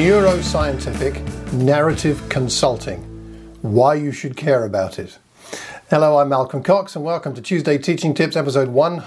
Neuroscientific Narrative Consulting. Why you should care about it. Hello, I'm Malcolm Cox and welcome to Tuesday Teaching Tips episode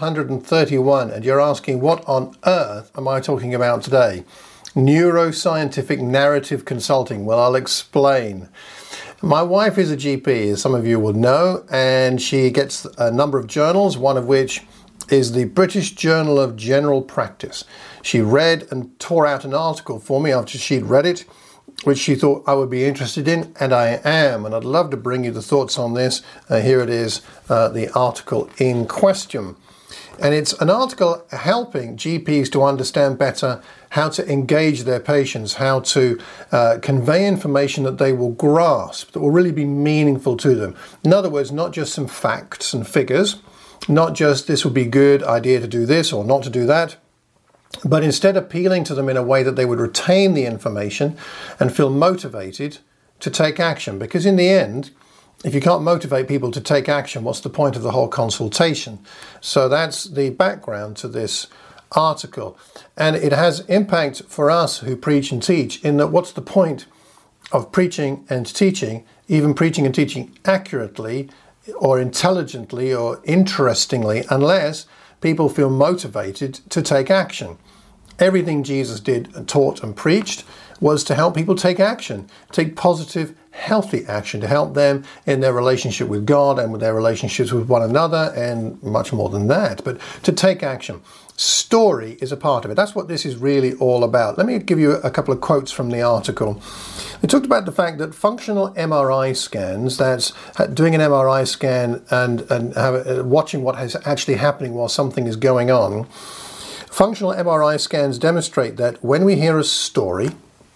131. And you're asking, what on earth am I talking about today? Neuroscientific Narrative Consulting. Well, I'll explain. My wife is a GP, as some of you will know, and she gets a number of journals, one of which is the British Journal of General Practice. She read and tore out an article for me after she'd read it, which she thought I would be interested in, and I am, and I'd love to bring you the thoughts on this. Here it is, the article in question. And it's an article helping GPs to understand better how to engage their patients, how to convey information that they will grasp, that will really be meaningful to them. In other words, not just some facts and figures, not just this would be a good idea to do this or not to do that, but instead appealing to them in a way that they would retain the information and feel motivated to take action. Because in the end, if you can't motivate people to take action, what's the point of the whole consultation? So that's the background to this article. And it has impact for us who preach and teach, in that what's the point of preaching and teaching, even preaching and teaching accurately or intelligently or interestingly, unless people feel motivated to take action. Everything Jesus did and taught and preached was to help people take action, take positive, healthy action, to help them in their relationship with God and with their relationships with one another, and much more than that, but to take action. Story is a part of it. That's what this is really all about. Let me give you a couple of quotes from the article. They talked about the fact that functional MRI scans, that's doing an MRI scan and watching what is actually happening while something is going on. Functional MRI scans demonstrate that when we hear a story,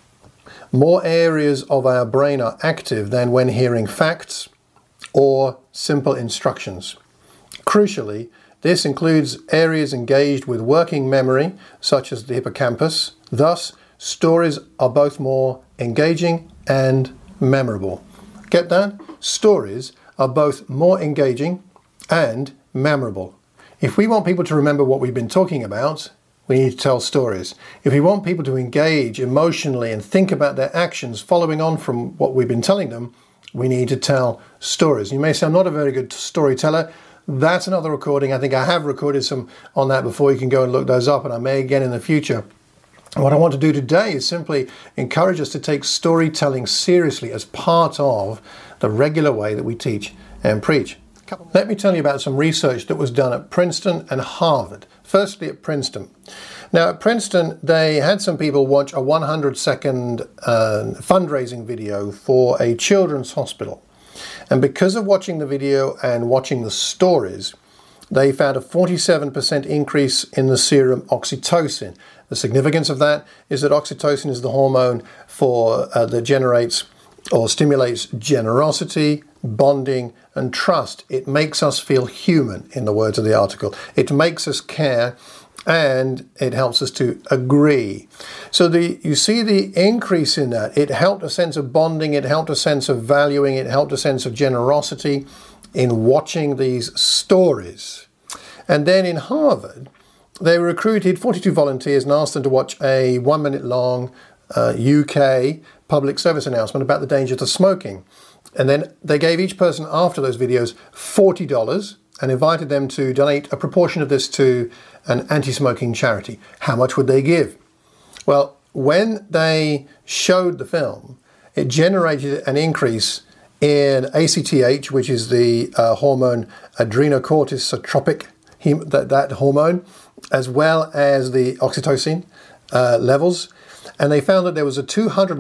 more areas of our brain are active than when hearing facts or simple instructions. Crucially, this includes areas engaged with working memory, such as the hippocampus. Thus, stories are both more engaging and memorable. Get that? Stories are both more engaging and memorable. If we want people to remember what we've been talking about, we need to tell stories. If we want people to engage emotionally and think about their actions following on from what we've been telling them, we need to tell stories. You may say, I'm not a very good storyteller. That's another recording. I think I have recorded some on that before. You can go and look those up, and I may again in the future. What I want to do today is simply encourage us to take storytelling seriously as part of the regular way that we teach and preach. Let me tell you about some research that was done at Princeton and Harvard. Firstly, at Princeton. Now, at Princeton, they had some people watch a 100-second fundraising video for a children's hospital. And because of watching the video and watching the stories, they found a 47% increase in the serum oxytocin. The significance of that is that oxytocin is the hormone that generates or stimulates generosity, bonding, and trust. It makes us feel human, in the words of the article. It makes us care, and it helps us to agree. So you see the increase in that. It helped a sense of bonding, it helped a sense of valuing, it helped a sense of generosity in watching these stories. And then in Harvard, they recruited 42 volunteers and asked them to watch a 1-minute long UK public service announcement about the dangers of smoking. And then they gave each person after those videos $40 and invited them to donate a proportion of this to an anti-smoking charity. How much would they give? Well, when they showed the film, it generated an increase in ACTH, which is the hormone adrenocorticotropic, that hormone, as well as the oxytocin levels. And they found that there was a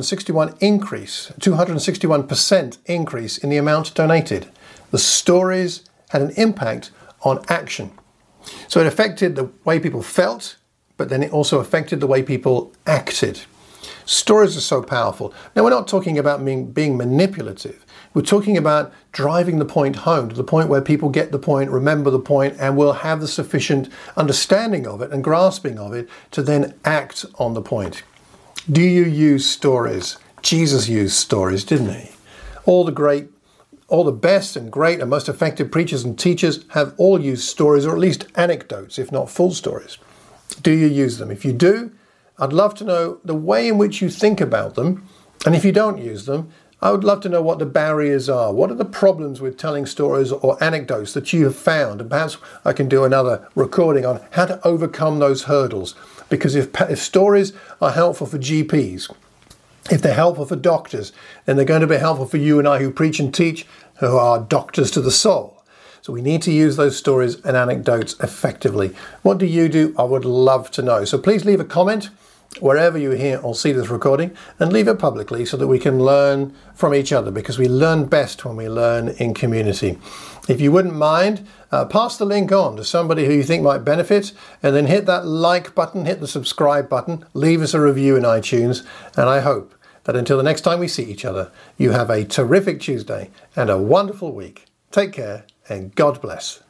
261% increase in the amount donated. The stories had an impact on action. So it affected the way people felt, but then it also affected the way people acted. Stories are so powerful. Now, we're not talking about being manipulative. We're talking about driving the point home to the point where people get the point, remember the point, and will have the sufficient understanding of it and grasping of it to then act on the point. Do you use stories? Jesus used stories, didn't he? All the best and great and most effective preachers and teachers have all used stories, or at least anecdotes, if not full stories. Do you use them? If you do, I'd love to know the way in which you think about them. And if you don't use them, I would love to know what the barriers are. What are the problems with telling stories or anecdotes that you have found? And perhaps I can do another recording on how to overcome those hurdles. Because if stories are helpful for GPs, if they're helpful for doctors, then they're going to be helpful for you and I who preach and teach, who are doctors to the soul. So we need to use those stories and anecdotes effectively. What do you do? I would love to know. So please leave a comment wherever you hear or see this recording, and leave it publicly so that we can learn from each other, because we learn best when we learn in community. If you wouldn't mind, pass the link on to somebody who you think might benefit, and then hit that like button, hit the subscribe button, leave us a review in iTunes, and I hope that until the next time we see each other, you have a terrific Tuesday and a wonderful week. Take care and God bless.